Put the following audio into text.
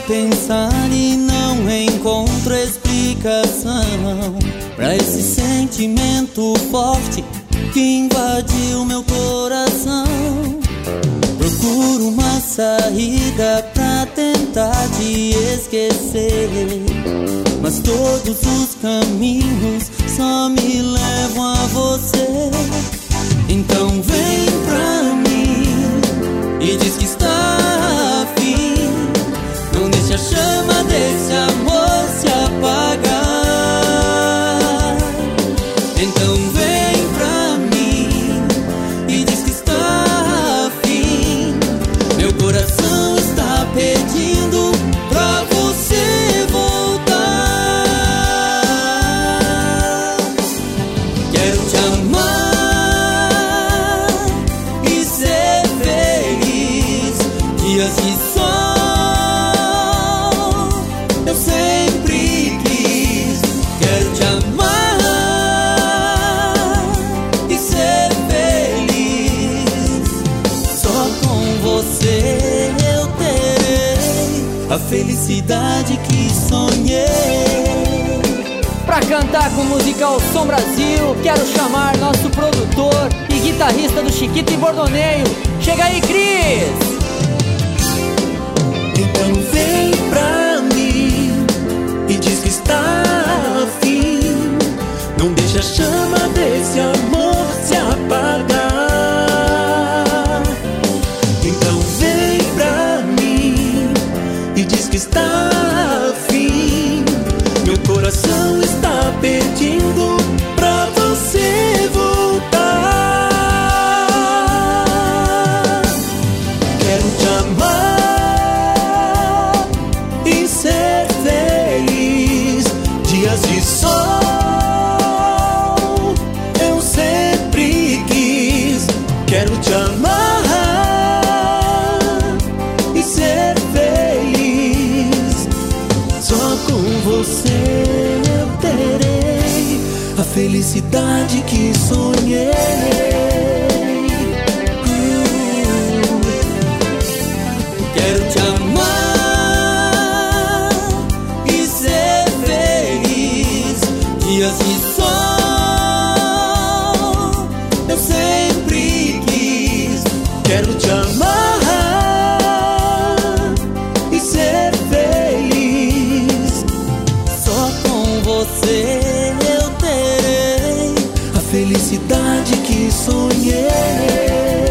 pensar e não encontro explicação pra esse sentimento forte que invadiu meu coração. Procuro uma saída pra tentar te esquecer, mas todos os caminhos só me levam a você. Então vem pra mim e diz que está afim. Não deixe a chama desse amor se apagar. Então vem pra mim e diz que está afim. Meu coração está pedindo pra você voltar. Quero te amar e ser feliz. Dias de sol eu sempre quis. Quero te amar e ser feliz. Só com você eu terei a felicidade que sonhei. Pra cantar com o musical Som Brasil, quero chamar nosso produtor e guitarrista do Chiquito e Bordoneio. Chega aí, Cris! Então vem pra mim e diz que está afim. Não deixa a chama desse amor se apagar. Então vem pra mim e diz que está afim. Meu coração está pedindo pra você voltar. Quero te amar e ser feliz. Dias de sol eu sempre quis. Quero te amar e ser feliz. Só com você eu terei a felicidade que sonhei. Quero te amar e ser feliz. Dias de sol eu sempre quis. Quero te amar e ser feliz. Só com você eu terei a felicidade que sonhei.